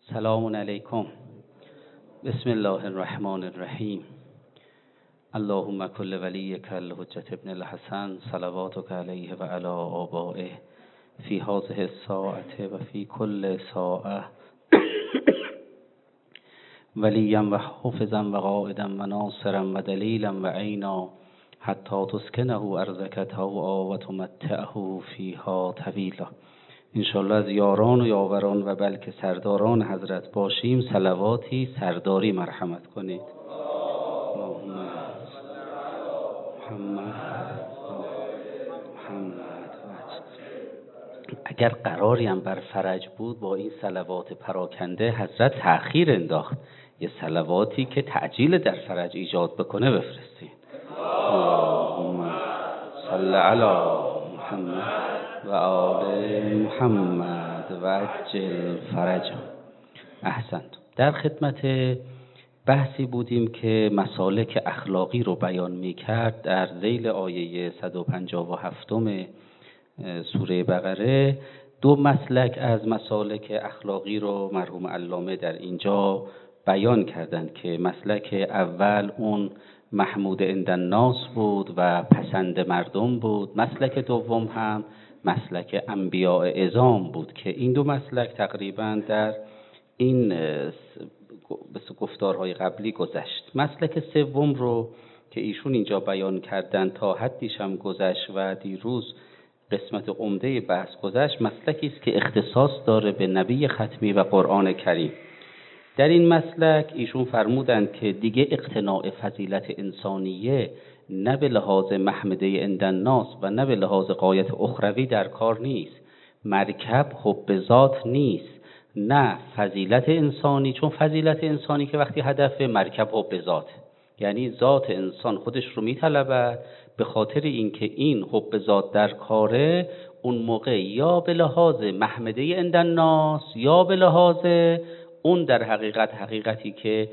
سلام علیکم. بسم الله الرحمن الرحیم. اللهم کل ولیک الحجة ابن الحسن صلواتک علیه و علی آبائه فی هذه الساعة و فی کل ساعة ولیا و حافظا و قائدا و ناصرا و دلیلا و عینا حتی تسکنه ارضک طوعا و تمتعه فیها طویلا. انشالله از یاران و یاوران و بلکه سرداران حضرت باشیم. صلواتی سرداری مرحمت کنید. اگر قراری هم بر فرج بود با این صلوات پراکنده حضرت تأخیر انداخت. یه صلواتی که تعجیل در فرج ایجاد بکنه بفرستید. اللهم صل علی محمد و آل محمد و عجل فرجهم. احسنت. در خدمت بحثی بودیم که مسالک اخلاقی رو بیان می کرد در ذیل آیه 157 سوره بقره. دو مسلک از مسالک اخلاقی رو مرحوم علامه در اینجا بیان کردند که مسلک اول اون محمود عند الناس بود و پسند مردم بود. مسلک دوم هم مسلک انبیاء عظام بود که این دو مسلک تقریبا در این گفتارهای قبلی گذشت. مسلک سوم رو که ایشون اینجا بیان کردن تا حدیش هم گذشت و دیروز قسمت عمده بحث گذشت، مسلکی است که اختصاص داره به نبی ختمی و قرآن کریم. در این مسلک ایشون فرمودند که دیگه اقتناع فضیلت انسانیه نه به لحاظ محمده عند الناس و نه به لحاظ غایت اخروی در کار نیست. مرکب حب ذات نیست، نه فضیلت انسانی، چون فضیلت انسانی که وقتی هدف مرکب حب ذات، یعنی ذات انسان خودش رو میطلبه، به خاطر اینکه این حب ذات در کاره، اون موقع یا به لحاظ محمده عند الناس یا به لحاظ اون در حقیقتی که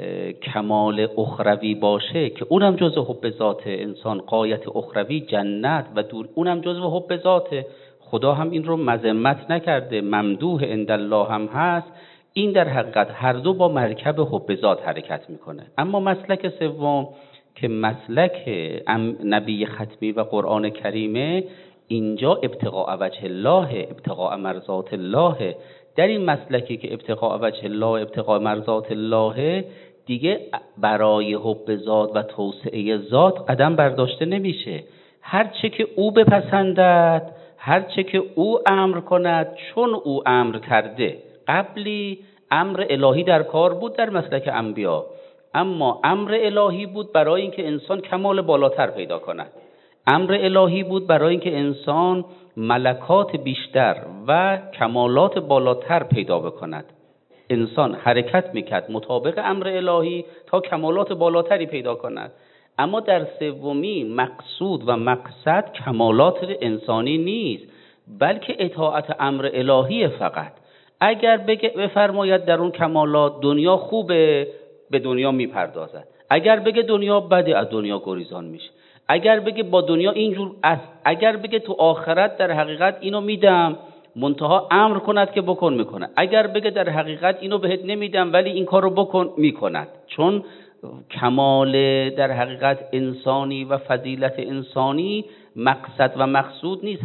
کمال اخروی باشه که اونم جزء حب ذات انسان، غایت اخروی جنت و دور، اونم جزء حب ذات. خدا هم این رو مذمت نکرده، ممدوح عند الله هم هست. این در حقیقت هر دو با مرکب حب ذات حرکت میکنه. اما مسلک سوم که مسلک نبی ختمی و قرآن کریمه، اینجا ابتغاء وجه الله، ابتغاء مرضات الله. در این مسلکی که ابتغاء وجه الله، ابتغاء مرضات الله، دیگه برای حب ذات و توسعه ذات قدم برداشته نمیشه. هر چه که او بپسندد، هر چه که او امر کند، چون او امر کرده. قبلی امر الهی در کار بود در مسلک انبیا، اما امر الهی بود برای اینکه انسان کمال بالاتر پیدا کند. امر الهی بود برای اینکه انسان ملکات بیشتر و کمالات بالاتر پیدا بکند. انسان حرکت میکرد مطابق امر الهی تا کمالات بالاتری پیدا کند. اما در سومی مقصود و مقصد کمالات انسانی نیست، بلکه اطاعت امر الهی فقط. اگر بفرماید در اون کمالات دنیا خوبه، به دنیا میپردازد. اگر بگه دنیا بده، از دنیا گریزان میشه. اگر بگه با دنیا اینجور است، اگر بگه تو آخرت در حقیقت اینو میدم، منتها امر کند که بکن، میکنه. اگر بگه در حقیقت اینو بهت نمیدم ولی این کارو بکن، میکند. چون کمال در حقیقت انسانی و فضیلت انسانی مقصد و مقصود نیست.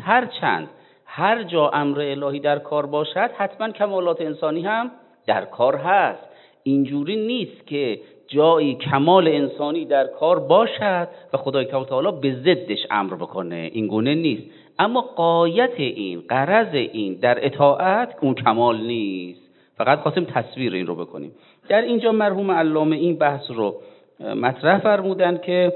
هر جا امر الهی در کار باشد حتما کمالات انسانی هم در کار هست. اینجوری نیست که جایی کمال انسانی در کار باشد و خدای تعالی به ضدش امر بکنه. این گونه نیست. اما غایت این، غرض این در اطاعت اون کمال نیست. فقط خواستیم تصویر این رو بکنیم. در اینجا مرحوم علامه این بحث رو مطرح فرمودن که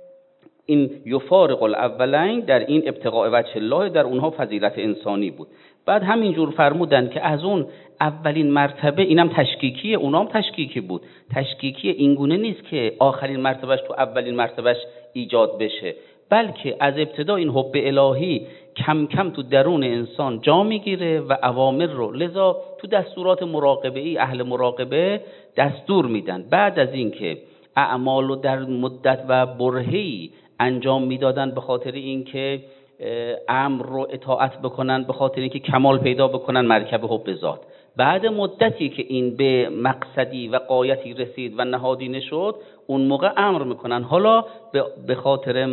این یفارق الاولین در این ابتغاء وجه الله، در اونها فضیلت انسانی بود. بعد همینجور فرمودن که از اون اولین مرتبه، اینم تشکیکیه، اونام تشکیکی بود. تشکیکی اینگونه نیست که آخرین مرتبهش تو اولین مرتبهش ایجاد بشه، بلکه از ابتدا این حب الهی کم کم تو درون انسان جا میگیره و اوامر رو، لذا تو دستورات مراقبه ای اهل مراقبه دستور میدن بعد از اینکه اعمال رو در مدت و برهه‌ای انجام میدادن به خاطر اینکه امر رو اطاعت بکنن، به خاطر اینکه کمال پیدا بکنن مرکب حب ذات. بعد مدتی که این به مقصدی و غایتی رسید و نهادینه شد، اون موقع امر میکنن حالا به خاطر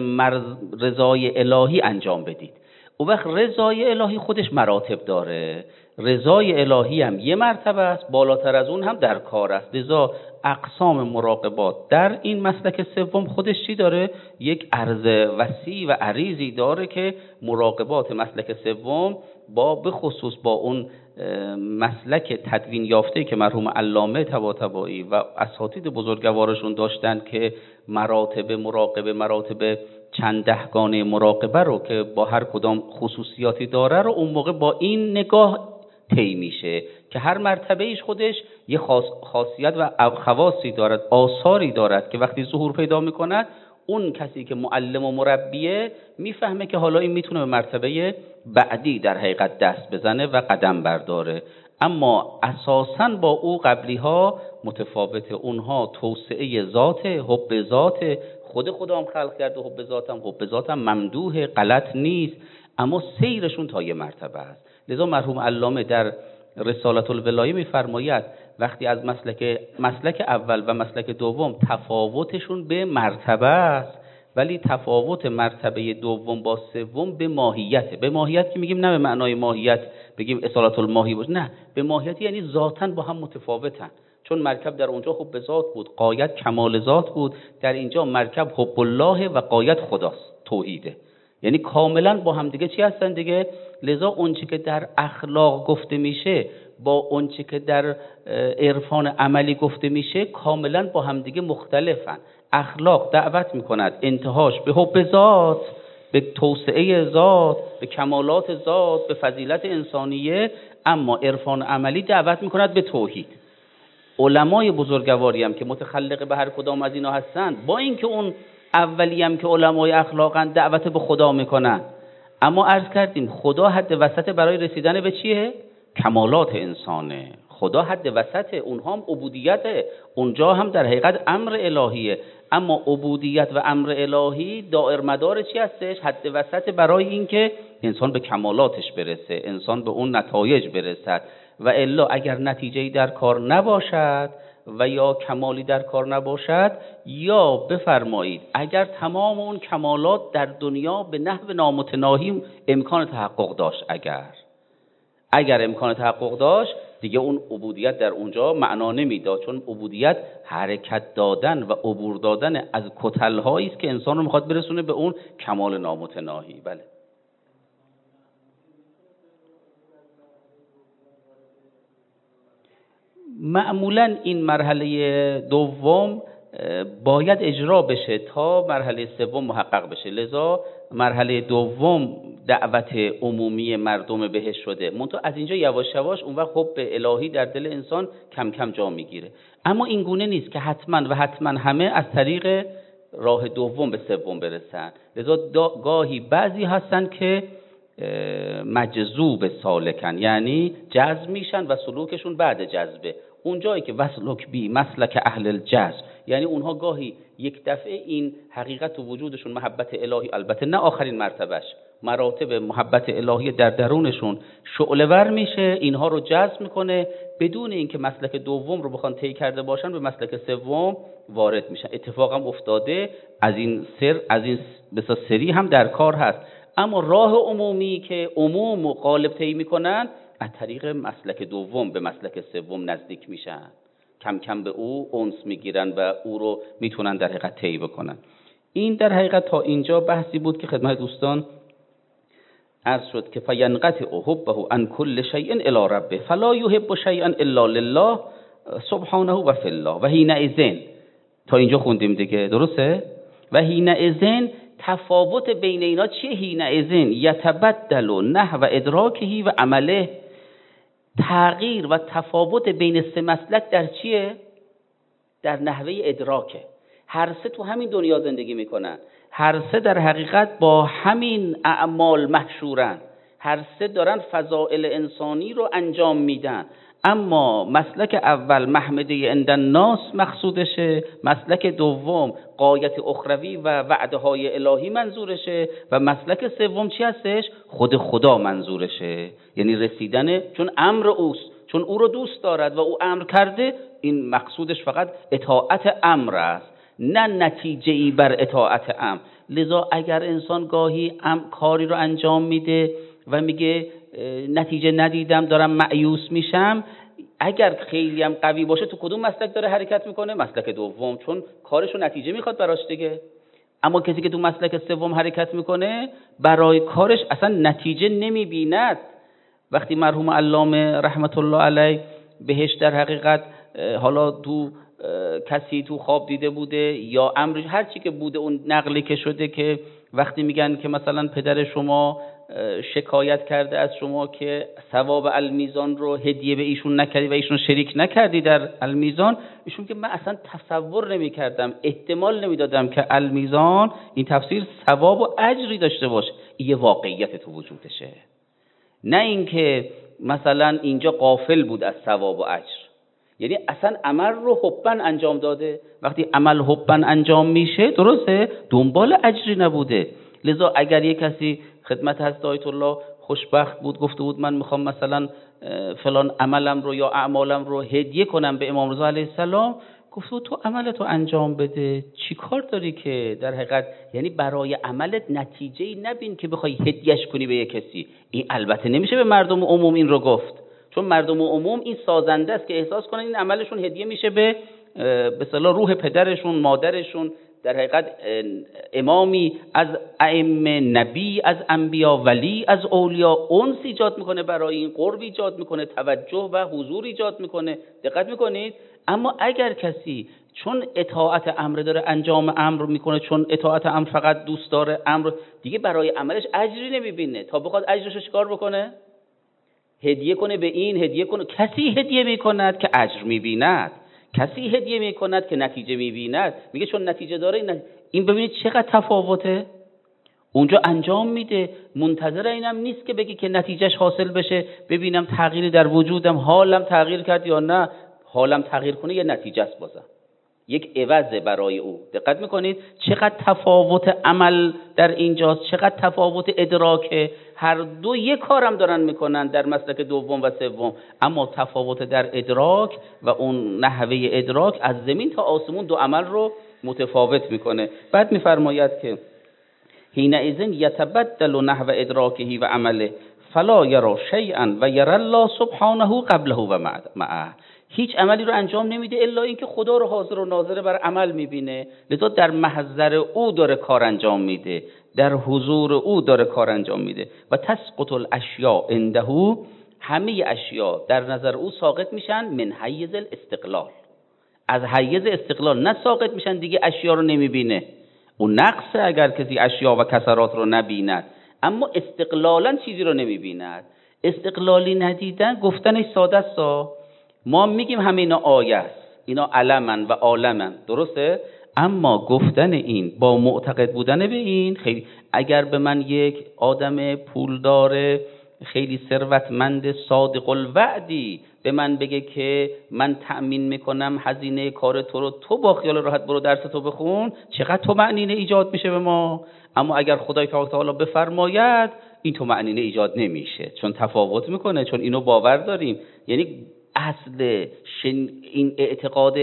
رضای الهی انجام بدید. اون وقت رضای الهی خودش مراتب داره. رضای الهی هم یه مرتبه است، بالاتر از اون هم در کار است. لذا اقسام مراقبات در این مسلک سوم خودش چی داره؟ یک عرض وسیع و عریضی داره که مراقبات مسلک سوم به خصوص با اون مسلک تدوین یافته که مرحوم علامه طباطبایی و اساتید بزرگوارشون داشتن که مراتب مراقبه، مراتب چند دهگانه مراقبه رو که با هر کدام خصوصیاتی داره رو اون موقع با این نگاه طی میشه که هر مرتبه ایش خودش یه خاصیت و خواصی دارد، آثاری دارد که وقتی ظهور پیدا میکند اون کسی که معلم و مربیه میفهمه که حالا این میتونه به مرتبه بعدی در حقیقت دست بزنه و قدم برداره. اما اساساً با او قبلی ها متفاوته. اونها توسعه ذات، حب ذات، خدا هم خلق کرده، حب ذاتم ممدوح، غلط نیست، اما سیرشون تا یه مرتبه است. لذا مرحوم علامه در رسالت الولایه میفرماید وقتی از مسلک اول و مسلک دوم تفاوتشون به مرتبه است، ولی تفاوت مرتبه دوم با سوم به ماهیته. به ماهیت که میگیم نه به معنای ماهیت بگیم اصالت الماهی باشه، نه، به ماهیت یعنی ذاتاً با هم متفاوتن. چون مرکب در اونجا حب ذات بود، غایت کمال ذات بود، در اینجا مرکب حب الله و غایت خداست، توحیده. یعنی کاملا با هم دیگه چی هستن دیگه؟ لذا اونچه که در اخلاق گفته میشه با اونچه که در عرفان عملی گفته میشه کاملا با هم دیگه مختلفن. اخلاق دعوت میکند انتهاش به حب ذات، به توسعه ذات، به کمالات ذات، به فضیلت انسانیه، اما عرفان عملی دعوت میکند به توحید. علمای بزرگواری هم که متخلق به هر کدام از اینا هستند، با اینکه اون اولی هم که علمای اخلاقن دعوت به خدا میکنن، اما عرض کردیم خدا حد وسط برای رسیدن به چیه؟ کمالات انسانه. خدا حد وسط، اونها هم عبودیته، اونجا هم در حقیقت امر الهیه، اما عبودیت و امر الهی دائر مدار چی هستش؟ حد وسط برای اینکه انسان به کمالاتش برسه، انسان به اون نتایج برسد. و الا اگر نتیجه‌ای در کار نباشد و یا کمالی در کار نباشد، یا بفرمایید اگر تمام اون کمالات در دنیا به نحو نامتناهی امکان تحقق داشت، اگر امکان تحقق داشت دیگه اون عبودیت در اونجا معنا نمیداد، چون عبودیت حرکت دادن و عبور دادن از کتل‌هایی است که انسان رو میخواد برسونه به اون کمال نامتناهی. بله. معمولا این مرحله دوم باید اجرا بشه تا مرحله سوم محقق بشه. لذا مرحله دوم دعوت عمومی مردم بهش شده، منتها از اینجا یواش یواش اون وقت حب الهی در دل انسان کم کم جا میگیره. اما این گونه نیست که حتما همه از طریق راه دوم به سوم برسن. لذا گاهی بعضی هستن که مجذوب سالکن، یعنی جذب میشن و سلوکشون بعد جذبه. اون جایی که وسلک بی مسلک اهل الجذب، یعنی اونها گاهی یک دفعه این حقیقت و وجودشون محبت الهی، البته نه آخرین مرتبهش، مراتب محبت الهی در درونشون شعله ور میشه، اینها رو جذب میکنه، بدون اینکه مسلک دوم رو بخوان طی کرده باشن به مسلک سوم وارد میشن. اتفاقا افتاده، از این بسیار سری هم در کار هست. اما راه عمومی که عموم و غالب طی میکنن از طریق مسلک دوم به مسلک سوم نزدیک میشن، کم کم به او انس میگیرن و او رو میتونن در حقیقت طی بکنن. این در حقیقت تا اینجا بحثی بود که خدمت دوستان عرض شد که فینقطع حبه عن کل شیء الی ربه فلا یحب شیئا الا لله سبحانه و فی الله و حینئذ. تا اینجا خوندیم دیگه، درسته؟ و حینئذ تفاوت بین اینا چیه؟ حینئذ یتبدل نحو ادراکه و عمله. تغییر و تفاوت بین سه مسلک در چیه؟ در نحوه ادراکه. هر سه تو همین دنیا زندگی میکنن، هر سه در حقیقت با همین اعمال محشورن، هر سه دارن فضائل انسانی رو انجام میدن. اما مسلک اول محمده عند الناس مقصودشه، مسلک دوم غایت اخروی و وعده های الهی منظورشه، و مسلک سوم چی هستش؟ خود خدا منظورشه، یعنی رسیدن، چون امر اوست، چون او رو دوست دارد و او امر کرده، این مقصودش فقط اطاعت امر است، نه نتیجه ای بر اطاعت امر. لذا اگر انسان گاهی کاری رو انجام میده و میگه نتیجه ندیدم دارم مایوس میشم، اگر خیلی هم قوی باشه تو کدوم مسلک داره حرکت میکنه؟ مسلک دوم، چون کارشو نتیجه میخواد براش دیگه. اما کسی که تو مسلک سوم حرکت میکنه برای کارش اصلا نتیجه نمیبیند. وقتی مرحوم علامه رحمت الله علیه بهش در حقیقت حالا تو کسی تو خواب دیده بوده یا امرش هر چی که بوده، اون نقلی که شده که وقتی میگن که مثلا پدر شما شکایت کرده از شما که ثواب المیزان رو هدیه به ایشون نکردی و ایشون شریک نکردی در المیزان، ایشون که من اصلا تصور نمی‌کردم، احتمال نمیدادم که المیزان این تفسیر ثواب و اجری داشته باشه. این یه واقعیت تو وجودشه، نه اینکه مثلا اینجا غافل بود از ثواب و اجر. یعنی اصلا عمل رو حباً انجام داده. وقتی عمل حباً انجام میشه، درسته، دنبال اجری نبوده. لذا اگر یک کسی خدمت حضرت آیت الله خوشبخت بود گفته بود من میخوام مثلا فلان عملم رو یا اعمالم رو هدیه کنم به امام رضا علیه السلام، گفت تو عملتو انجام بده، چی کار داری که در حقیقت، یعنی برای عملت نتیجه‌ای نبین که بخوای هدیهش کنی به یک کسی. این البته نمیشه به مردم عموم این رو گفت، چون مردم عموم این سازنده است که احساس کنن این عملشون هدیه میشه به اصطلاح روح پدرشون، مادرشون، در حقیقت امامی از ائمه، نبی از انبیا، ولی از اولیا، انس ایجاد میکنه، برای این قرب ایجاد میکنه، توجه و حضور ایجاد میکنه. دقت میکنید؟ اما اگر کسی چون اطاعت امر داره انجام امر میکنه، چون اطاعت امر فقط دوست داره، امر دیگه برای عملش اجری نمیبینه، تا بخواد اجرشو چیکار بکنه؟ هدیه کنه به این، هدیه کنه. کسی هدیه میکند که اجر میبیند، کسی هدیه میکند که نتیجه میبیند. میگه چون نتیجه داره این ببینید چقدر تفاوته. اونجا انجام میده، منتظر اینم نیست که بگی که نتیجهش حاصل بشه، ببینم تغییری در وجودم، حالم تغییر کرد یا نه. حالم تغییر کنه یه نتیجه است، بازم یک عوض برای او. دقت میکنید چقدر تفاوت عمل در اینجاست، چقدر تفاوت ادراکه. هر دو یک کارم دارن میکنن در مسلک دوم و سوم، اما تفاوت در ادراک و اون نحوه ادراک از زمین تا آسمون دو عمل رو متفاوت میکنه. بعد میفرماید که حینئذ یتبدل نحو ادراکه و عمله فلا یرا شیئا و یرا الله سبحانه قبله و معه. هیچ عملی رو انجام نمیده الا اینکه خدا رو حاضر و ناظر بر عمل میبینه. لذا در محضر او داره کار انجام میده، در حضور او داره کار انجام میده. و تسقط الاشیاء عنده، همه اشیاء در نظر او ساقط میشن من حیز الاستقلال، از حیز استقلال، نه ساقط میشن دیگه اشیاء رو نمیبینه. اون نقصه اگر کسی اشیاء و کسرات رو نبیند، اما استقلالا چیزی رو نمیبیند. استقلالی ندیدن گفتنش ساده است. ما میگیم همه اینا آیه است، اینا علمن و عالمن، درسته؟ اما گفتن این با معتقد بودن به این خیلی. اگر به من یک آدم پولدار خیلی ثروتمند صادق الوعدی به من بگه که من تأمین میکنم هزینه کار تو رو، تو با خیال راحت برو درس تو بخون، چقدر تو معنینه ایجاد میشه به ما. اما اگر خدای تعالی بفرماید این تو معنینه ایجاد نمیشه، چون تفاوت میکنه، چون اینو باور داریم. یعنی اصل این اعتقاد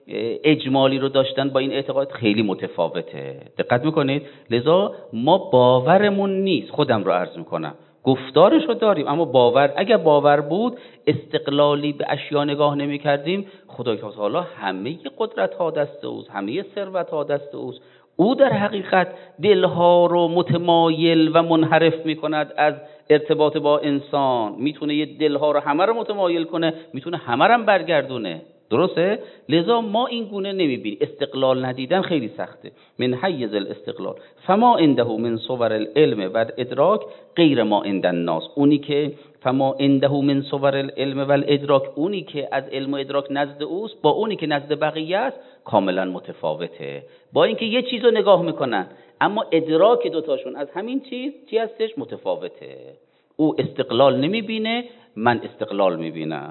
اجمالی رو داشتن با این اعتقاد خیلی متفاوته. دقت میکنید؟ لذا ما باورمون نیست، خودم رو عرض میکنم، گفتارش رو داریم اما باور، اگر باور بود استقلالی به اشیا نگاه نمی کردیم. خدای تعالی همه قدرت ها دست اوست، همه ثروت ها دست اوست. او در حقیقت دلها رو متمایل و منحرف می کند از ارتباط با انسان. میتونه یه دلها رو همه رو متمایل کنه، میتونه همه رو برگردونه، درسته؟ لذا ما این گونه نمیبینیم. استقلال ندیدن خیلی سخته. من حیز الاستقلال فما عنده من صور العلم و الادراک غیر ما عند الناس. اونی که فما عنده من صور العلم و الادراک، اونی که از علم و ادراک نزد اوست با اونی که نزد بقیه است کاملا متفاوته. با اینکه یه چیز رو نگاه میکنن اما ادراک دوتاشون از همین چی هستش متفاوته. او استقلال نمیبینه، من استقلال میبینم.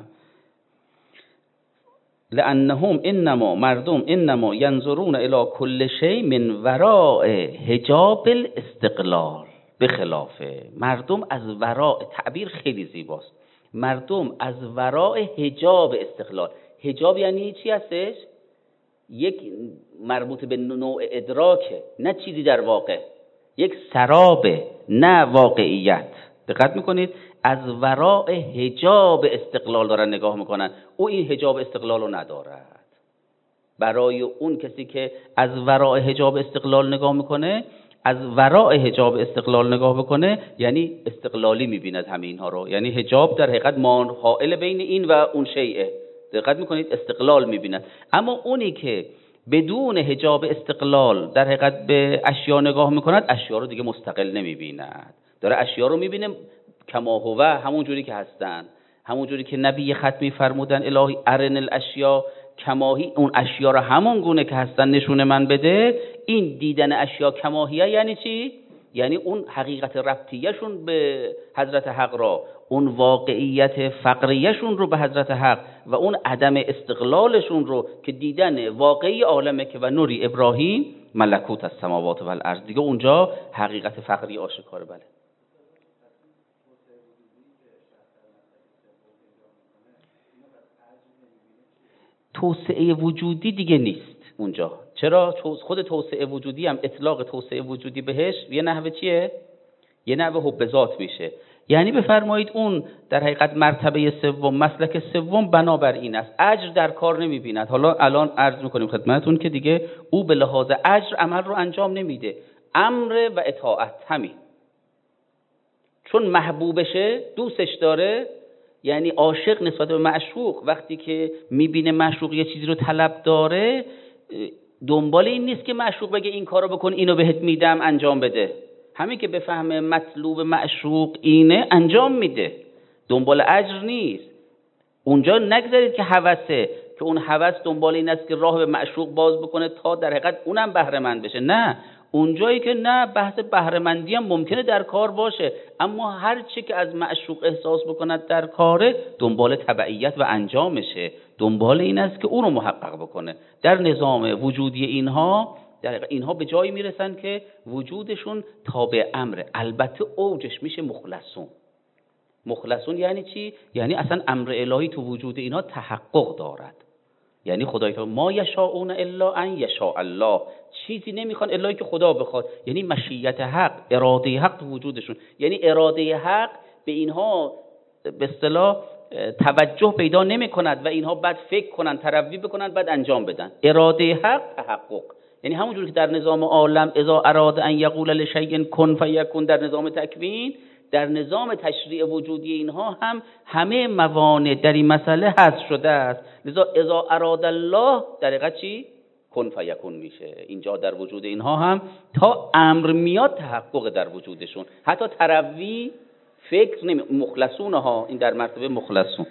لانهم انما مردم انما ينظرون الى كل شيء من وراء حجاب الاستقلال. به خلافه مردم از وراء، تعبیر خیلی زیباست، مردم از وراء حجاب استقلال. حجاب یعنی چی هستش؟ یک مربوط به نوع ادراکه، نه چیزی در واقع، یک سرابه نه واقعیت. دقت میکنید؟ از وراء حجاب استقلال دارن نگاه میکنن. او این حجاب استقلال رو ندارد. برای اون کسی که از وراء حجاب استقلال نگاه میکنه، از وراء حجاب استقلال نگاه بکنه، یعنی استقلالی میبیند همه اینها رو. یعنی حجاب در حقیقت حائل بین این و اون شیء. دقت میکنید؟ استقلال میبیند. اما اونی که بدون حجاب استقلال در حقیقت به اشیا نگاه میکند، اشیا رو دیگه مستقل نمیبیند، داره اشیا رو میبینه کما هو، همون جوری که هستن، همون جوری که نبی ختمی فرمودن الهی ارن الاشیا کماهی، اون اشیا رو همون گونه که هستن نشون من بده. این دیدن اشیا کماهیه یعنی چی؟ یعنی اون حقیقت ربطیه‌شون به حضرت حق را، اون واقعیت فقریه‌شون رو به حضرت حق و اون عدم استقلالشون رو که دیدن واقعی عالمه که و نوری ابراهیم ملکوت السماوات و الارض، دیگه اونجا حقیقت فقری آشکاره. بله. توسعه وجودی دیگه نیست اونجا. چرا؟ خود توسعه وجودی هم اطلاق توسعه وجودی بهش یه نحوه چیه؟ یه نحوه حب ذات میشه. یعنی بفرمایید اون در حقیقت مرتبه سوم، مسلک سوم بنابر این است، اجر در کار نمیبیند. حالا الان عرض میکنیم خدمتتون که دیگه او به لحاظ اجر عمل رو انجام نمیده، امر و اطاعت همین. چون محبوبشه، دوستش داره، یعنی عاشق نسبت به معشوق وقتی که میبینه معشوق یه چیزی رو طلب داره، دنبال این نیست که معشوق بگه این کارو بکن اینو بهت میدم انجام بده. همین که بفهمه مطلوب معشوق اینه انجام میده، دنبال اجر نیست. اونجا نگذارید که هوسه، که اون هوس دنبال این است که راه به معشوق باز بکنه تا در حقیقت اونم بهره مند بشه. نه، اونجایی که نه، بحث بهره مندی هم ممکنه در کار باشه، اما هر چی که از معشوق احساس بکند در کاره، دنبال تبعیت و انجامشه، دنبال این است که اون رو محقق بکنه. در نظام وجودی اینها در حقیقت اینها به جایی میرسن که وجودشون تابع امره. البته اوجش میشه مخلصون. مخلصون یعنی چی؟ یعنی اصلا امر الهی تو وجود اینا تحقق دارد. یعنی خدای تعالی ما یشاءون الا ان یشاء الله، چیزی نمیخوان الا که خدا بخواد. یعنی مشیت حق، اراده حق تو وجودشون، یعنی اراده حق به اینها به اصطلاح توجه پیدا نمیکند و اینها بعد فکر کنن، تروی بکنن، بعد انجام بدن. اراده حق تحقق، یعنی همونجوری که در نظام عالم اذا اراد ان یقول لشیء کن فیکون در نظام تکوین، در نظام تشریع وجودی اینها هم همه موانع در این مسئله حذف شده است. لذا اذا اراد الله در حقیقت چی؟ کن فیکون میشه. اینجا در وجود اینها هم تا امر میاد تحقق در وجودشون، حتی تروی فکر نمی. مخلصون ها، این در مرتبه مخلصون.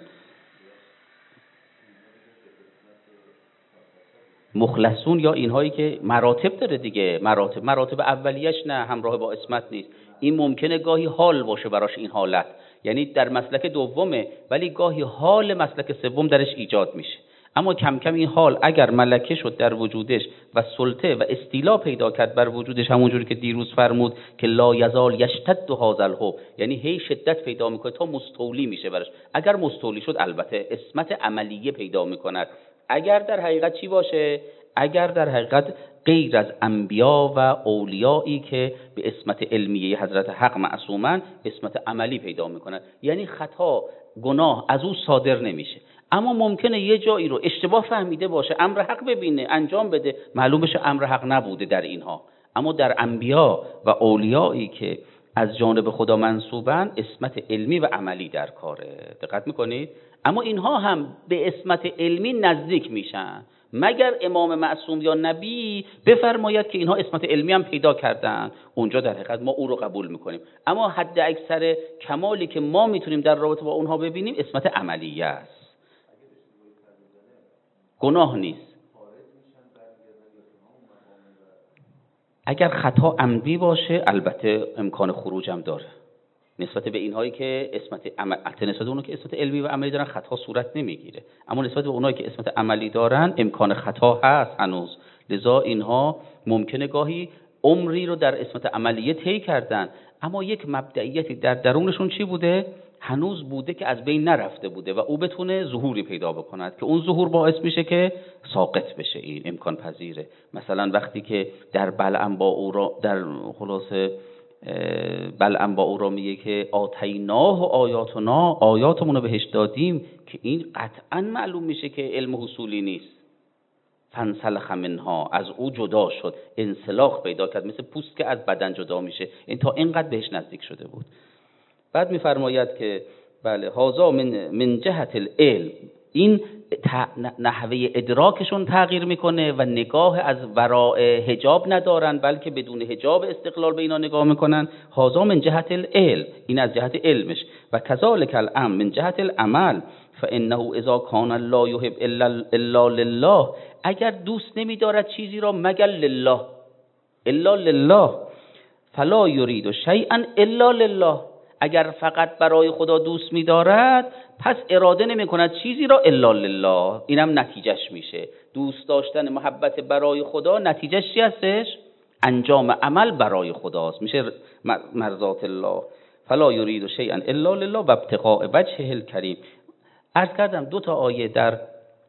مخلصون یا اینهایی که مراتب داره دیگه، مراتب اولیش نه همراه با اسمت نیست. این ممکنه گاهی حال باشه براش این حالت، یعنی در مسلک دومه ولی گاهی حال مسلک سوم درش ایجاد میشه. اما کم کم این حال اگر ملکه شد در وجودش و سلطه و استیلا پیدا کرد بر وجودش، همونجوری که دیروز فرمود که لا یزال یشتد هذا الحب، یعنی هی شدت پیدا میکنه تا مستولی میشه براش. اگر مستولی شد البته اسمت عملیه پیدا میکند. اگر در حقیقت چی باشه؟ اگر در حقیقت غیر از انبیا و اولیایی که به اسمت علمیه حضرت حق معصومن، اسمت عملی پیدا میکنن، یعنی خطا گناه از او صادر نمیشه. اما ممکنه یه جایی رو اشتباه فهمیده باشه، امر حق ببینه انجام بده، معلوم بشه امر حق نبوده در اینها. اما در انبیا و اولیایی که از جانب خدا منسوبن، اسمت علمی و عملی در کاره. دقت میکنید؟ اما اینها هم به اسمت علمی نزدیک میشن مگر امام معصوم یا نبی بفرماید که اینها اسمت علمی هم پیدا کردن، اونجا در حقیقت ما او رو قبول میکنیم. اما حد اکثر کمالی که ما میتونیم در رابطه با اونها ببینیم اسمت عملیه است، گناه نیست. اگر خطا عمدی باشه البته امکان خروج هم داره. نسبت به اینهایی که اسمت نسبت به اونها که اسمت علمی و عملی دارن خطا صورت نمیگیره، اما نسبت به اونهایی که اسمت عملی دارن امکان خطا هست هنوز. لذا اینها ممکنه گاهی عمری رو در اسمت عملیه طی کردن، اما یک مبدئیتی در درونشون چی بوده؟ هنوز بوده که از بین نرفته بوده و او بتونه ظهوری پیدا بکند که اون ظهور باعث میشه که ساقط بشه. این امکان پذیره. مثلا وقتی که در بلعم با او را در خلاصه بلعم با او را میگه که آتیناه و آیاتمون رو بهش دادیم، که این قطعا معلوم میشه که علم حصولی نیست. فانسلخ منها، از او جدا شد، انسلاخ پیدا کرد، مثل پوست که از بدن جدا میشه. این تا اینقدر بهش نزدیک شده بود. بعد میفرماید که بله هازا من جهت العلم، این نحوه ادراکشون تغییر میکنه و نگاه از وراء حجاب ندارن، بلکه بدون حجاب استقلال به اینا نگاه میکنن. هازا من جهت العلم، این از جهت علمش. و کذالک الامر من جهت العمل، فانه اذا کان لا یحب الا لله، اگر دوست نمیدارد چیزی را مگر لله، الا لله، فلا یرید شیئا الا لله، اگر فقط برای خدا دوست می‌دارد پس اراده نمی‌کند چیزی را الا لله. اینم نتیجهش میشه. دوست داشتن محبت برای خدا نتیجهش چی هستش؟ انجام عمل برای خداست، میشه مرضات الله. فلا یرید شیئا الا لله و ابتغاء وجهه الکریم. عرض کردم 2 تا آیه در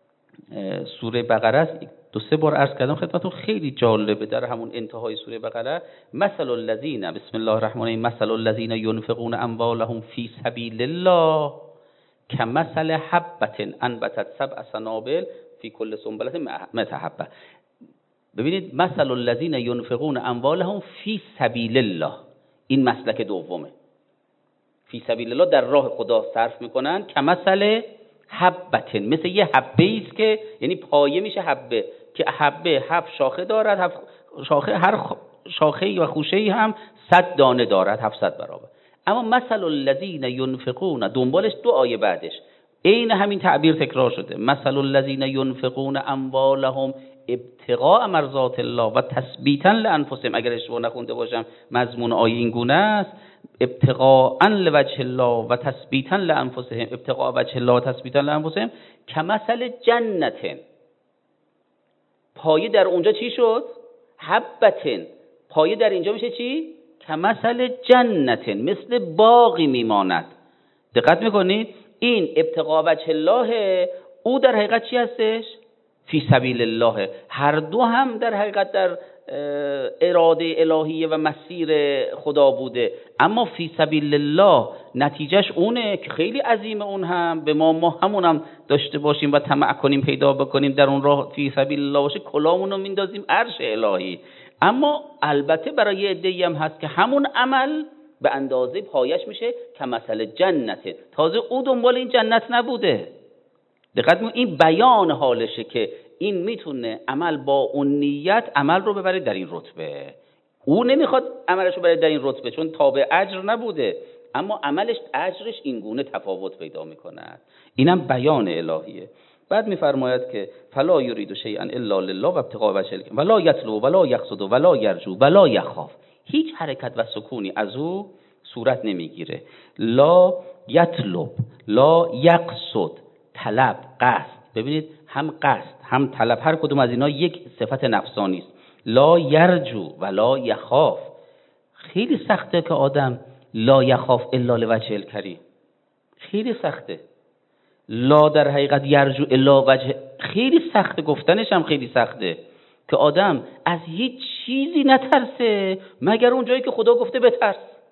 سوره بقره است، 2-3 بار عرض کردم خدمتتون، خیلی جالبه. در همون انتهای سوره بقره، مثل الذین، بسم الله الرحمن الرحیم، مثل الذین ينفقون اموالهم فی سبیل الله کمثل حبة انبتت 7 سنابل فی کل سنبلة 100 حبة. ببینید، مثل الذین ينفقون اموالهم فی سبیل الله، این مسلک دومه. فی سبیل الله، در راه خدا صرف میکنن. کمثل حبة، مثل یه حبه است که یعنی پایه میشه حبه، که حبه 7 شاخه دارد، 7 شاخه، هر شاخه و خوشه هم 100 دانه دارد، 700 برابر. اما مثل الذین ينفقون، دنبالش 2 آیه بعدش عین همین تعبیر تکرار شده. مثل الذین ينفقون اموالهم ابتغاء مرضات الله و تثبیتا لانفسهم. اگر اشتباه نخونده باشم مضمون آیه این گونه است: ابتغاء لوجه الله و تثبیتا لانفسهم، ابتغاء وجه الله و تثبیتا لانفسهم، کمثل جنت. پایه در اونجا چی شد؟ حبتن. پایه در اینجا میشه چی؟ کمثل جنت، مثل باغی میماند. دقت میکنید؟ این ابتغاء وجه الله، او در حقیقت چی هستش؟ فی سبیل الله. هر دو هم در حقیقت در اراده الهیه و مسیر خدا بوده. اما فی سبیل الله نتیجهش اونه که خیلی عظیمه. اون هم به ما همونم داشته باشیم و طمع کنیم پیدا بکنیم در اون راه فی سبیل الله باشه، کلامون رو میندازیم عرش الهی. اما البته برای یه عده‌ای هم هست که همون عمل به اندازه پایش میشه کمثل جنت. تازه او دنبال این جنت نبوده. دقت کنید، این بیان حالشه که این میتونه عمل با اون نیت عمل رو ببره در این رتبه. او نمیخواد عملش رو ببره در این رتبه چون تابع اجر نبوده، اما عملش اجرش این گونه تفاوت پیدا میکند. اینم بیان الهیه. بعد میفرماید که فلا یرید شیئا الا لله و ابتغاء وجه الله ولا یطلب ولا یقصد ولا یرجو ولا یخاف. هیچ حرکت و سکونی از او صورت نمیگیره. لا یطلب، لا یقصد، طلب، قصد. ببینید، هم قصد هم طلب، هر کدوم از اینا یک صفت نفسانی است. لا یرجو ولا یخاف. خیلی سخته که آدم لا یخاف الا لوجه الکریم، خیلی سخته. لا در حقیقت یرجو الا وجه، خیلی سخته، گفتنش هم خیلی سخته که آدم از هیچ چیزی نترسه مگر اون جایی که خدا گفته بترس.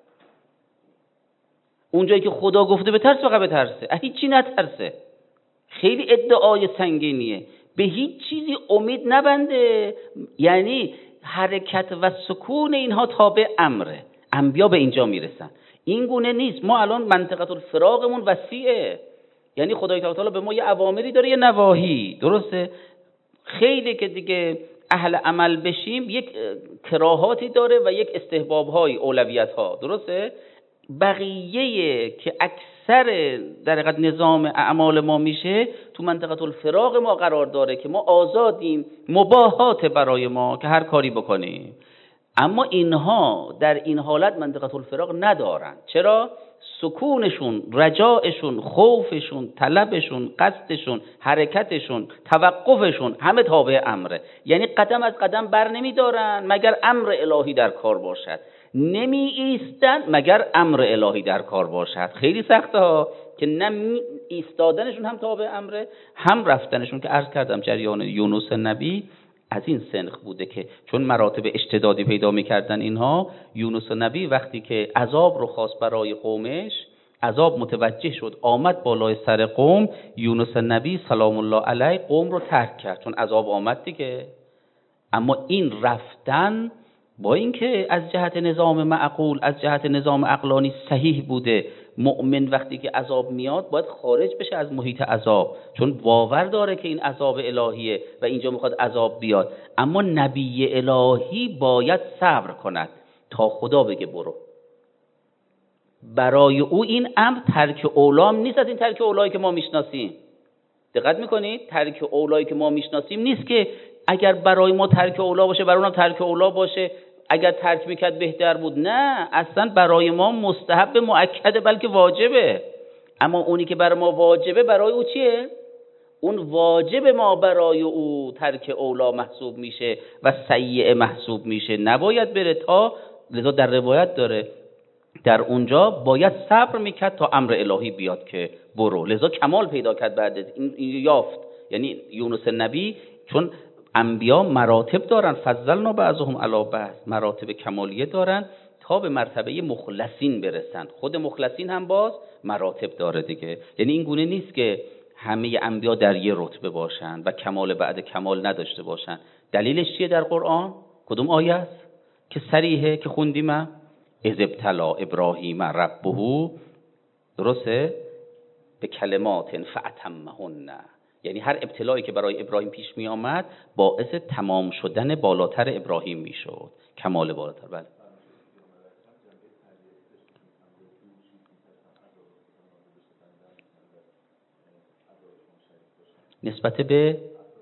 اون جایی که خدا گفته بترس فقط بترسه، از هیچ چی نترسه. خیلی ادعای سنگینیه. به هیچ چیزی امید نبنده. یعنی حرکت و سکون اینها تابع امره. انبیا به اینجا میرسن. این گونه نیست. ما الان منطقه الفراغمون وسیعه. یعنی خدای تعالی به ما یه اوامری داره، یه نواهی. درسته؟ خیلی که دیگه اهل عمل بشیم یک کراهاتی داره و یک استحباب‌های، اولویت‌ها. درسته؟ بقیه که اکثر در حقیقت نظام اعمال ما میشه تو منطقه الفراغ ما قرار داره که ما آزادیم، مباحات برای ما که هر کاری بکنیم. اما اینها در این حالت منطقه الفراغ ندارن. چرا؟ سکونشون، رجاعشون، خوفشون، طلبشون، قصدشون، حرکتشون، توقفشون همه تابع امره. یعنی قدم از قدم بر نمیدارن مگر امر الهی در کار باشد. نمی ایستن مگر امر الهی در کار باشد. خیلی سخته ها که نه ایستادنشون هم تابع امره، هم رفتنشون که عرض کردم جریان یونس نبی از این سنخ بوده که چون مراتب اشتدادی پیدا میکردن اینها، یونس نبی وقتی که عذاب رو خواست برای قومش، عذاب متوجه شد آمد بالای سر قوم، یونس نبی سلام الله علیه قوم رو ترک کرد چون عذاب آمد دیگه. اما این رفتن با اینکه از جهت نظام معقول، از جهت نظام عقلانی صحیح بوده، مؤمن وقتی که عذاب میاد باید خارج بشه از محیط عذاب، چون باور داره که این عذاب الهیه و اینجا میخواد عذاب بیاد. اما نبی الهی باید صبر کند تا خدا بگه برو. برای او این امر ترک اولام نیست، از این ترک اولایی که ما میشناسیم. دقت میکنید؟ ترک اولایی که ما میشناسیم نیست که اگر برای ما ترک اولا باشه برای اونم ترک اولا باشه، اگر ترک میکرد بهتر بود. نه، اصلا برای ما مستحب مؤکده بلکه واجبه. اما اونی که برای ما واجبه برای او چیه؟ اون واجب ما برای او ترک اولا محسوب میشه و سیئه محسوب میشه، نباید بره تا. لذا در روایت داره در اونجا باید صبر میکرد تا امر الهی بیاد که برو. لذا کمال پیدا کرد بعد این یافت. یعنی یونس نبی چون انبیا مراتب دارن، فضلنا بعضهم علی بعض، مراتب کمالیه دارن تا به مرتبه مخلصین برسن. خود مخلصین هم باز مراتب داره دیگه. یعنی این گونه نیست که همه انبیا در یه رتبه باشن و کمال بعد کمال نداشته باشن. دلیلش چیه در قرآن؟ کدوم آیه است که صریحه که خوندیم؟ اذ ابتلا ابراهیم ربه، درسته؟ به کلمات فاتمهن. یعنی هر ابتلایی که برای ابراهیم پیش می آمد باعث تمام شدن بالاتر ابراهیم می شد، کمال بالاتر. بله نسبت به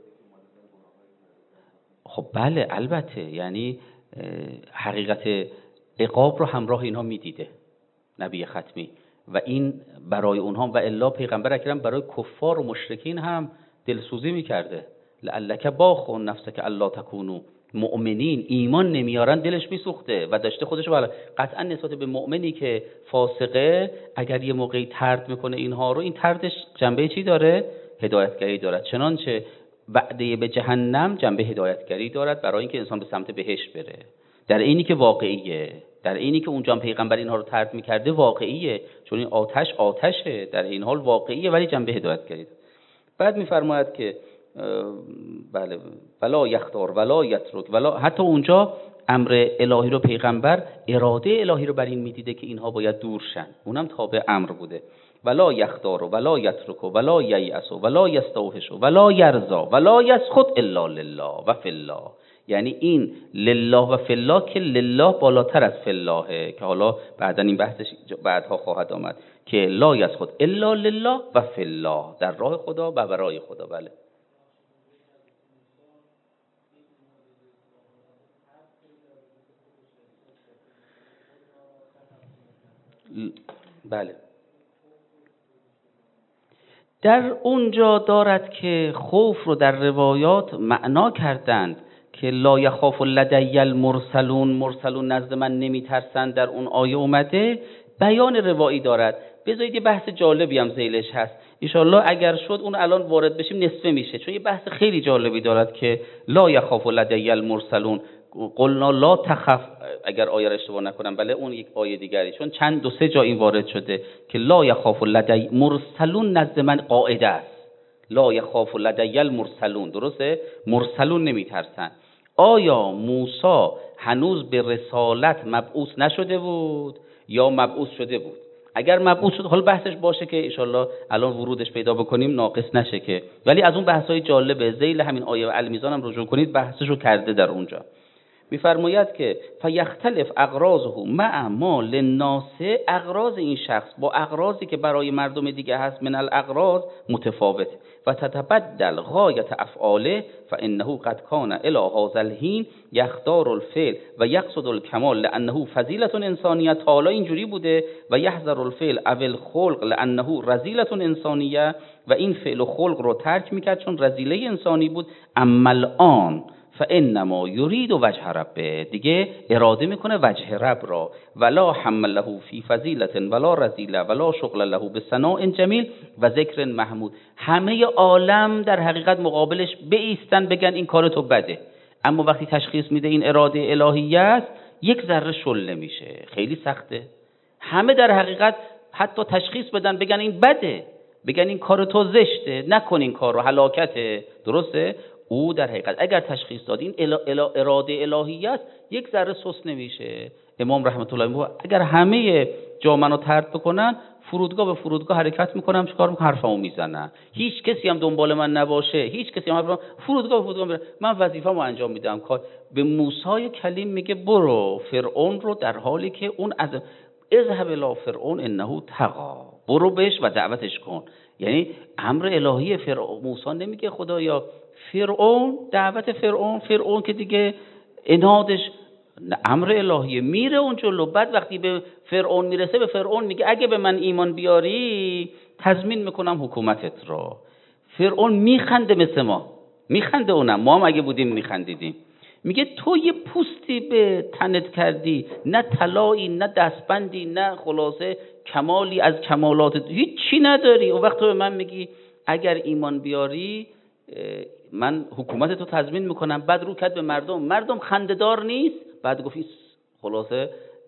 خب بله البته، یعنی حقیقت عقاب رو همراه اینها می دیده نبی ختمی و این برای اونها و الا پیغمبر اکرم برای کفار و مشرکین هم دلسوزی میکرده. لعلک باخ نفسک الا تکونوا مؤمنین، ایمان نمیارن دلش میسوخته و داشته خودش بالا. قطعا نسبت به مؤمنی که فاسقه اگر یه موقعی طرد میکنه اینها رو، این طردش جنبه چی داره؟ هدایتگری دارد. چنانچه وعده به جهنم جنبه هدایتگری دارد برای اینکه انسان به سمت بهشت بره. در اینی که واقعیه، در اینی که اونجا پیغمبر اینها رو طرد میکرده واقعیه، چون این آتشه، در این حال واقعیه ولی جنبه هدایتگری داره. بعد میفرماید که بله ولا یختار ولا یترک ولا، حتی اونجا امر الهی رو پیغمبر اراده الهی رو بر این میدیده که اینها باید دور شن، اونم تابع امر بوده. ولا یختار ولا یترک ولا ییأس ولا یستوحش ولا یرضا ولا یسخط الا لله و فی الله. یعنی این لله و فی الله که لله بالاتر از فی اللهه که حالا بعدن این بحثش بعدها خواهد آمد که لا یسخط الا لله و فی الله، در راه خدا و برای خدا. بله بله در اونجا دارد که خوف رو در روایات معنا کردند که لا یخاف لدی المرسلون، مرسلون نزد من نمیترسند، در اون آیه اومده. بیان روایی دارد. بذارید یه بحث جالبی هم ذیلش هست، انشالله اگر شد اون الان وارد بشیم نصفه میشه، چون یه بحث خیلی جالبی دارد که لا یخاف لدی المرسلون قلنا لا تخف، اگر آیه را اشتباه نکنم، بله اون یک آیه دیگری، چون چند دو سه جا این وارد شده که لا یخاف لدی مرسلون نزد من قاعده است، لا یخاف لدی المرسلون، درسته؟ مرسلون نمیترسن. آیا موسی هنوز به رسالت مبعوث نشده بود یا مبعوث شده بود؟ اگر مبعوث شد، حالا بحثش باشه که انشالله الان ورودش پیدا بکنیم ناقص نشه که، ولی از اون بحثای جالبه ذیل همین آیه و المیزان هم رجوع کنید بحثشو کرده در اونجا. میفرماید که فیختلف اغراضه مع ما للناس، اغراض این شخص با اغراضی که برای مردم دیگه هست من الاغراض متفاوت و تتبدل غایت افعاله فانه قد کان الی هذا الحین یختار الفعل و یقصد الکمال لانه فضیلة انسانیه، حالا اینجوری بوده و یحذر الفعل او الخلق لانه رذیلة انسانیه، و این فعل و خلق رو ترک میکرد چون رذیله انسانی بود. اما الان فانما یرید وجه ربه، دیگه اراده میکنه وجه رب را. ولا حمل له فی فضیلة ولا رذیلة ولا شغل له بثناء جمیل و ذکر محمود. همه عالم در حقیقت مقابلش بایستن بگن این کار تو بده، اما وقتی تشخیص میده این اراده الهی است، یک ذره شل نمیشه. خیلی سخته. همه در حقیقت حتی تشخیص بدن بگن این بده، بگن این کار تو زشته، نکن این کار رو، هلاکته. درسته؟ او در حقیقت اگر تشخیص داد این اراده الهی است، یک ذره سست نمیشه. امام رحمت الله علیه اگر همه جا منو طرد بکنن، فرودگاه به فرودگاه حرکت میکنم، چیکار میکنم؟ حرفمو میزنم. هیچ کسی هم دنبال من نباشه، هیچ کسی هم فرودگاه به فرودگاه من وظیفه‌مو انجام میدم. کار به موسی کلیم میگه برو فرعون رو، در حالی که اون از اذهب الی فرعون انه طغی، برو بهش و دعوتش کن. یعنی امر الهی موسی نمیگه خدایا فرعون، دعوت فرعون که دیگه انادش امر الهیه، میره اون جلو. بعد وقتی به فرعون میرسه، به فرعون میگه اگه به من ایمان بیاری تضمین میکنم حکومتت را. فرعون میخنده مثل ما، میخنده اونم، ما هم اگه بودیم میخندیدیم. میگه تو یه پوستی به تنت کردی، نه طلایی نه دستبندی نه خلاصه کمالی از کمالات، هیچ چی نداری. اون وقت تو به من میگی اگر ایمان بیاری من حکومت تو تضمین میکنم. بعد رو کرد به مردم خنده‌دار نیست. بعد گفت خلاصه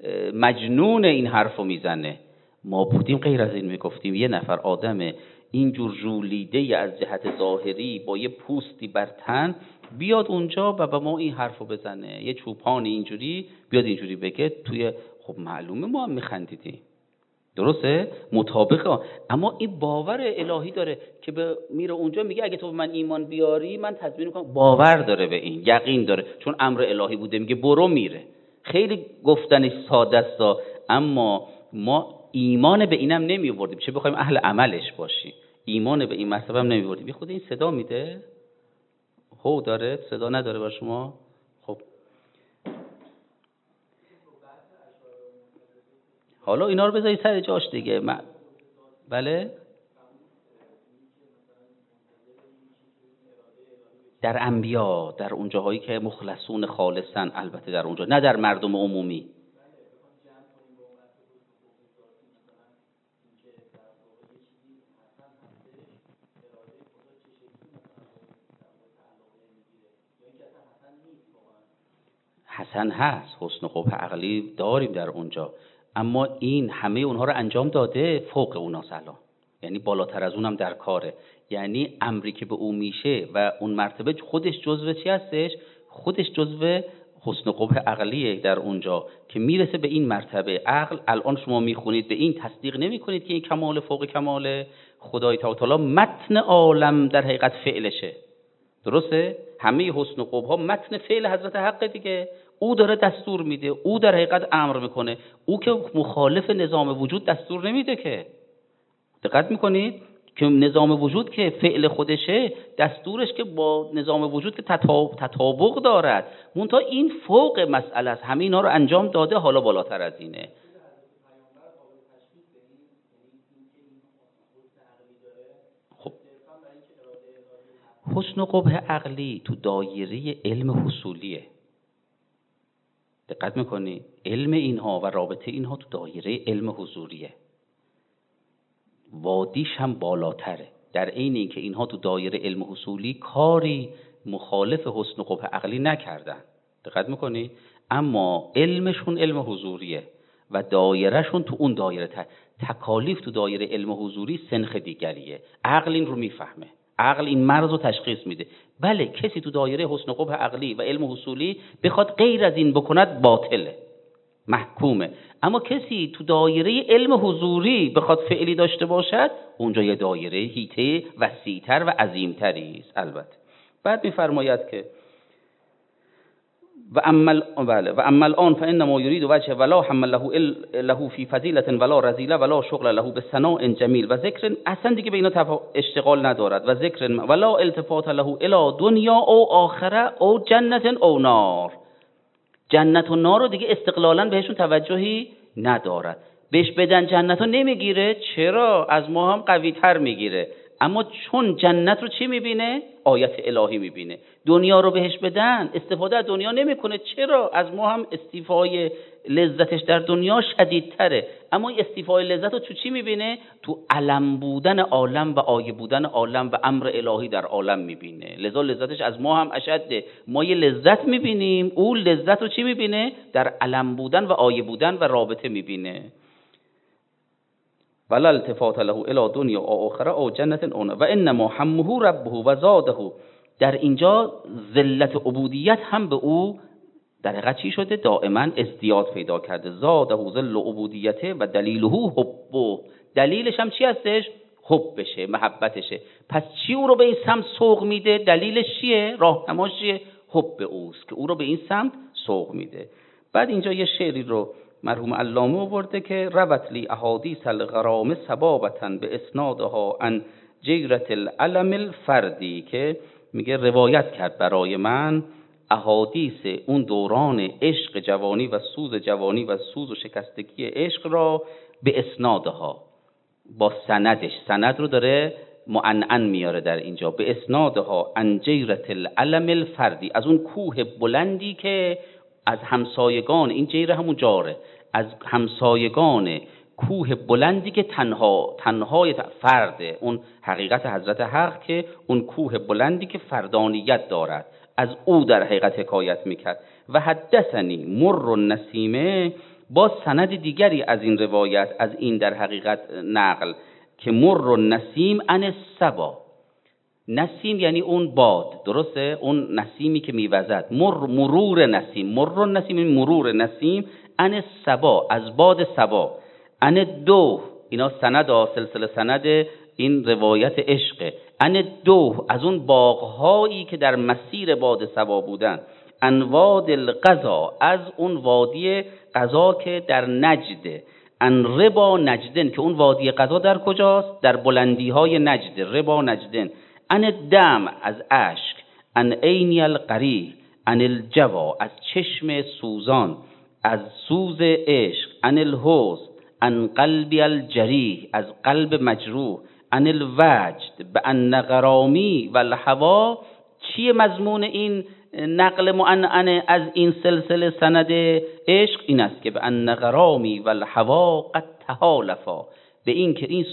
مجنون این حرفو میزنه. ما بودیم غیر از این میگفتیم یه نفر آدم اینجور ژولیده از جهت ظاهری با یه پوستی بر تن بیاد اونجا و به ما این حرفو بزنه، یه چوپانی اینجوری بیاد اینجوری بگه، توی خب معلومه ما هم میخندیدیم. درسته؟ مطابقه. اما این باور الهی داره که میره اونجا میگه اگه تو به من ایمان بیاری من تضمین میکنم. باور داره به این، یقین داره، چون امر الهی بوده، میگه برو، میره. خیلی گفتنش ساده است، اما ما ایمان به اینم نمی آوردیم، چه بخوایم اهل عملش باشیم. ایمان به این مرتبه هم نمی آوردیم. خود این صدا میده؟ هو داره؟ صدا نداره با شما؟ خب حالا اینا رو بذاری سر جاش دیگه. بله؟ در انبیا، در اون جاهایی که مخلصون خالصن، البته در اونجا، نه در مردم عمومی. حسن هست، حسن قبح عقلی داریم در اونجا، اما این همه اونها رو انجام داده، فوق اوناست الان، یعنی بالاتر از اونم در کاره. یعنی امری که به اون میشه و اون مرتبه خودش جزو چی هستش؟ خودش جزو حسن قبح عقلیه در اونجا که میرسه به این مرتبه. عقل الان شما میخونید به این تصدیق نمی کنید که این کمال فوق کمال خدای تعالی متن عالم در حقیقت فعلشه. درسته؟ همه حسن و قبح ها متن فعل حضرت حق دیگه. او داره دستور میده، او در حقیقت امر میکنه، او که مخالف نظام وجود دستور نمیده که. دقت میکنید که نظام وجود که فعل خودشه، دستورش که با نظام وجود که تطابق دارد، منتها این فوق مسئله است، همه اینا رو انجام داده، حالا بالاتر از اینه. خب حسن و قبح عقلی تو دایره علم حصولیه. دقت میکنی؟ علم اینها و رابطه اینها تو دایره علم حضوریه، وادیش هم بالاتره. در عین اینکه اینها تو دایره علم حصولی کاری مخالف حسن و قبح عقلی نکردن، دقت میکنی؟ اما علمشون علم حضوریه و دایرهشون تو اون دایره تکالیف تو دایره علم حضوری سنخ دیگریه. عقل این رو میفهمه، عقل این مرز رو تشخیص میده. بله کسی تو دایره حسن و قبح عقلی و علم حصولی بخواد غیر از این بکند باطله، محکومه. اما کسی تو دایره علم حضوری بخواد فعلی داشته باشد، اونجا یه دایره هیته وسیع‌تر و عظیم‌تری است. البته بعد می‌فرماید که و اما الان فانما یرید وجه ولا حمل له فی فضیلة ولا رذیلة ولا شغل له بثناء جمیل و ذکر، اصلا دیگه به اینا اشتغال ندارد، و ذکر ولا التفات له الی دنیا او آخره او جنت او نار. جنت و نار رو دیگه استقلالا بهشون توجهی ندارد. بهش بدن جنت رو نمیگیره. چرا؟ از ما هم قوی تر میگیره، اما چون جنت رو چی میبینه؟ آیت الهی میبینه. دنیا رو بهش بدن استفاده از دنیا نمیکنه. چرا؟ از ما هم استیفای لذتش در دنیا شدیدتره، اما استیفای لذت رو تو چی میبینه؟ تو علم بودن عالم و آیه بودن عالم و امر الهی در عالم میبینه. لذا لذتش از ما هم اشده. ما یه لذت میبینیم، او لذت رو چی میبینه؟ در علم بودن و آیه بودن و رابطه میبینه. ولا التفات له الی دنیا او اخرى او جنت اون و انما همه ربه و زاده. در اینجا ذلت عبودیت هم به او در حقیقت چی شده؟ دائما ازدیاد پیدا کرده. زاده ذل عبودیته و دلیله حبه. دلیلش هم چی هستش؟ حبشه، محبتشه. پس چی او رو به این سمت سوق میده؟ دلیلش چیه؟ راهنماش چیه؟ حب اوست که او رو به این سمت سوق میده. بعد اینجا یه شعری رو مرحوم علامه آورده که روت لی احادیث الغرام سبابتا به اسنادها عن جیرة العلم الفردی، که میگه روایت کرد برای من احادیث اون دوران عشق جوانی و سوز جوانی و سوز و شکستگی عشق را به اسنادها، با سندش، سند رو داره معنعن میاره در اینجا، به اسنادها عن جیرة العلم الفردی، از اون کوه بلندی که از همسایگان، این جیره همون جاره، از همسایگان کوه بلندی که تنهای فرده، اون حقیقت حضرت حق که اون کوه بلندی که فردانیت دارد، از او در حقیقت حکایت میکرد. و حدثنی مر النسیمه، با سند دیگری از این روایت، از این در حقیقت نقل، که مر النسیم عن الصبا. نسیم یعنی اون باد، درسته؟ اون نسیمی که میوزد. مرور نسیم، مر النسیم این مرور نسیم، عن الصبا، از باد صبا، عن دو، اینا سند سلسله سند این روایت عشق، عن دو، از اون باغهایی که در مسیر باد صبا بودن، عن واد القضا، از اون وادی قضا که در نجده، عن ربا نجدن، که اون وادی قضا در کجاست؟ در بلندی های نجد، ربا نجدن، عن الدم، از اشک، عن عینی القری، عن الجوا، از چشم سوزان، از سوز عشق، عن الحزن، عن قلبی الجریح، از قلب مجروح، عن الوجد بأن غرامی و الهوا. چیه مضمون این نقل معنعنه از این سلسله سند عشق؟ این است که بأن غرامی و الهوا قد تحالفا، به این که این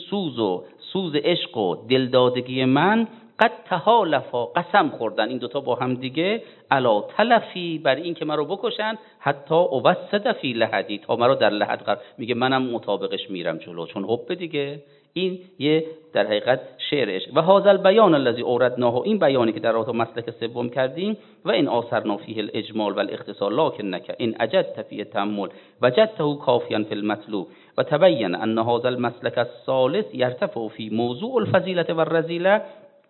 سوز عشق و دلدادگی من قد تحالفا، قسم خوردن این دوتا با هم دیگه، علا تلفی، بر این که مرا بکشن، حتی اوسد فی لحدی، تا مرا در لحد قرار. میگه منم مطابقش میرم جلو، چون حب دیگه. این یه در حقیقت شعرش. و هذا البیان الذی اوردناه، این بیانی که در راه مسلک سوم کردیم، و این آثرنا فیه الاجمال والاختصار لکنک ان اجدت فی تأمل وجدته کافیا فی المطلوب و تبین ان هذا المسلک الثالث یرتفع فی موضوع الفضیلة والرذیلة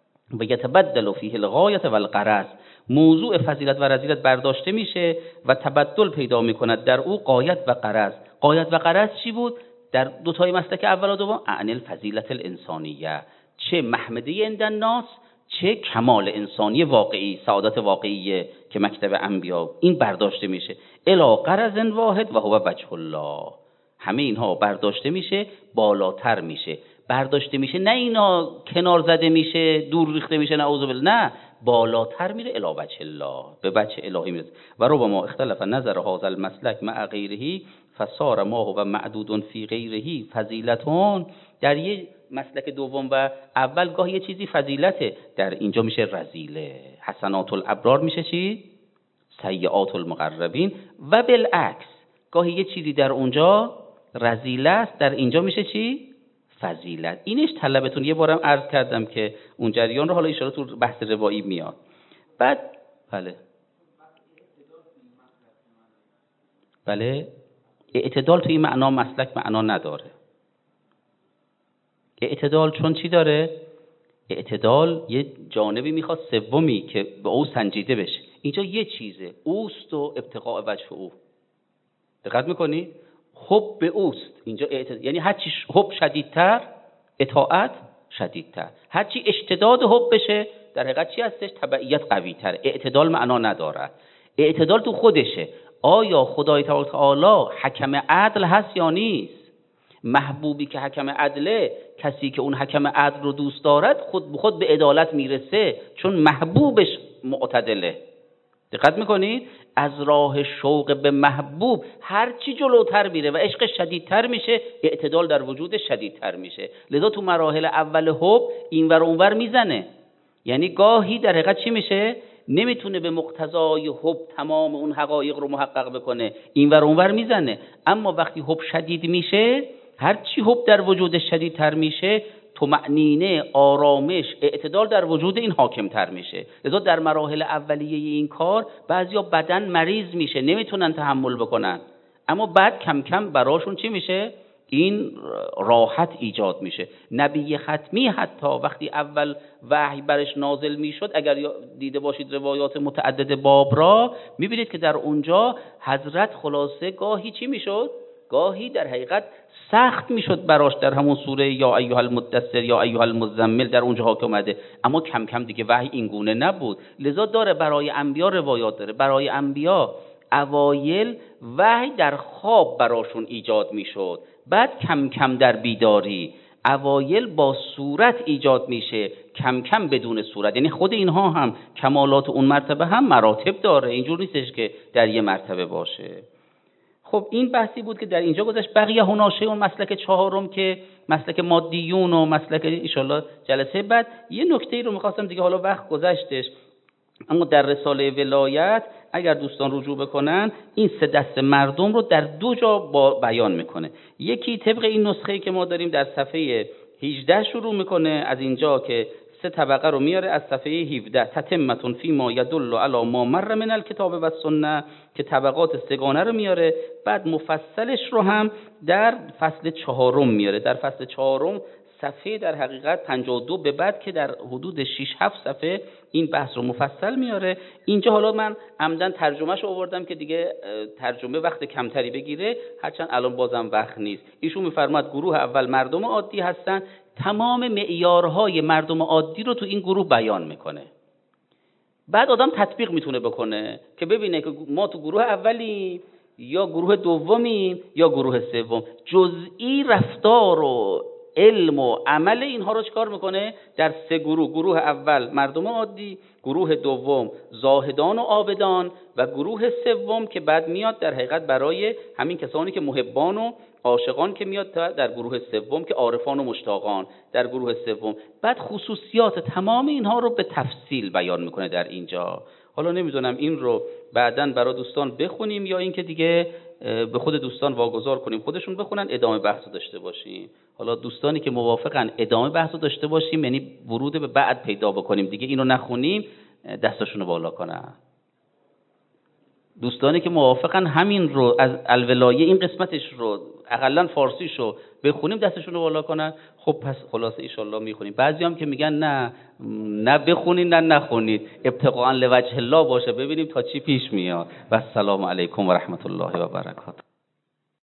و یتبدل فیه الغایة والغرض. موضوع فضیلت و رذیلت برداشته میشه و تبدل پیدا میکند در او غایت و غرض. غایت و غرض چی بود؟ در دو تای مسلک اول و دوم، عن الفضیلة الانسانیه، چه محمده عند الناس، چه کمال انسانی واقعی، سعادت واقعیه که مکتب انبیا، این برداشته میشه. الی غرض واحد و هو وجه الله. همه اینها برداشته میشه، بالاتر میشه، برداشته میشه، نه اینا کنار زده میشه، دور ریخته میشه، نعوذ بالله، نه، بالاتر میره الی وجه الله، به وجه الهی میره. و ربما اختلف نظر هذا المسلک مع غیره فصار ما هو معدود فی غیره فضیلتون. در یه مسلک دوم و اول گاه یه چیزی فضیلته، در اینجا میشه رذیله. حسنات الابرار میشه چی؟ سیئات المقربین. و بالعکس گاهی یه چیزی در اونجا رذیله است، در اینجا میشه چی؟ فضیلت. اینش طلبتون یه بارم عرض کردم که اون جریان رو حالا ان شاءالله تو بحث روایی میاد. بعد بله اعتدال توی این معنا مسلک معنا نداره. اعتدال چون چی داره؟ اعتدال یه جانبی میخواد سومی که به او سنجیده بشه. اینجا یه چیزه، اوست و ابتغاء وجه او. دقت میکنی؟ حب به اوست اینجا اعتدال، یعنی هرچی حب شدیدتر اطاعت شدیدتر، هرچی اشتداد حب بشه در حقیقت چی هستش؟ تبعیت قوی‌تر. اعتدال معنا نداره. اعتدال تو خودشه. آیا خدای تعالی حکم عدل هست یا نیست؟ محبوبی که حکم عدله، کسی که اون حکم عدل رو دوست دارد خود به خود به عدالت میرسه، چون محبوبش معتدله. دقت میکنید؟ از راه شوق به محبوب هر چی جلوتر میره و عشق شدیدتر میشه، اعتدال در وجود شدیدتر میشه. لذا تو مراحل اول حب اینور اونور میزنه، یعنی گاهی در حقیقت چی میشه؟ نمیتونه به مقتضای حب تمام اون حقایق رو محقق بکنه، اینور اونور میزنه. اما وقتی حب شدید میشه، هر چی حب در وجود شدیدتر میشه، طمأنینه، آرامش، اعتدال در وجود این حاکم تر میشه. لذا در مراحل اولیه این کار بعضیا بدن مریض میشه، نمیتونن تحمل بکنن، اما بعد کم کم براشون چی میشه؟ این راحت ایجاد میشه. نبی ختمی حتی وقتی اول وحی برش نازل میشد، اگر دیده باشید روایات متعدد باب را، میبینید که در اونجا حضرت خلاصه گاهی چی میشد؟ گاهی در حقیقت سخت میشد براش در همون سوره یا ایها المدثر یا ایها المزمل در اونجاها که اومده، اما کم کم دیگه وحی این گونه نبود. لذا داره برای انبیا روایات داره، برای انبیا اوایل وحی در خواب براشون ایجاد میشد، بعد کم کم در بیداری، اوایل با صورت ایجاد میشه، کم کم بدون صورت. یعنی خود اینها هم کمالات اون مرتبه هم مراتب داره، اینجور نیستش که در یه مرتبه باشه. خب این بحثی بود که در اینجا گذشت. بقیه هناشه اون مسلک چهارم که مسلک مادیون و مسلک انشالله جلسه بعد یه نکته رو میخواستم دیگه، حالا وقت گذشتش، اما در رساله ولایت اگر دوستان رجوع بکنن این سه دست مردم رو در دو جا بیان میکنه. یکی طبق این نسخه‌ای که ما داریم در صفحه 18 شروع میکنه، از اینجا که سه طبقه رو میاره، از صفحه 17 تتمتون فی ما یدل علی ما مر من الکتاب و السنه، که طبقات سگانه رو میاره. بعد مفصلش رو هم در فصل 4 میاره، در فصل 4 صفحه در حقیقت 52 به بعد که در حدود 6-7 صفحه این بحث رو مفصل میاره. اینجا حالا من عمدن ترجمهش آوردم که دیگه ترجمه وقت کمتری بگیره، هرچند الان بازم وقت نیست. ایشون میفرماد گروه اول مردم عادی هستن، تمام معیارهای مردم عادی رو تو این گروه بیان میکنه. بعد آدم تطبیق میتونه بکنه که ببینه که ما تو گروه اولی یا گروه دومی یا گروه سوم. جزئی رفتار و علم و عمل اینها رو چکار میکنه؟ در سه گروه، گروه اول مردم عادی، گروه دوم زاهدان و عابدان و گروه سوم که بعد میاد در حقیقت برای همین کسانی که محبان و عاشقان که میاد در گروه سوم که عارفان و مشتاقان در گروه سوم. بعد خصوصیات تمام اینها رو به تفصیل بیان میکنه در اینجا. حالا نمیدونم این رو بعداً برای دوستان بخونیم یا اینکه دیگه به خود دوستان واگذار کنیم خودشون بخونن، ادامه بحث رو داشته باشیم. حالا دوستانی که موافقن ادامه بحث رو داشته باشیم، یعنی ورود به بعد پیدا بکنیم، دیگه اینو نخونیم، دستشون رو بالا کنن. دوستانی که موافقن همین رو از الولایه این قسمتش رو اقلا فارسیش رو بخونیم، دستشون رو بالا کنن. خب پس خلاصه ان شاء الله میخونیم. بعضی هم که میگن نه بخونید نه نخونید، ابتغاء لوجه الله باشه، ببینیم تا چی پیش میاد. و السلام علیکم و رحمت الله و برکاته.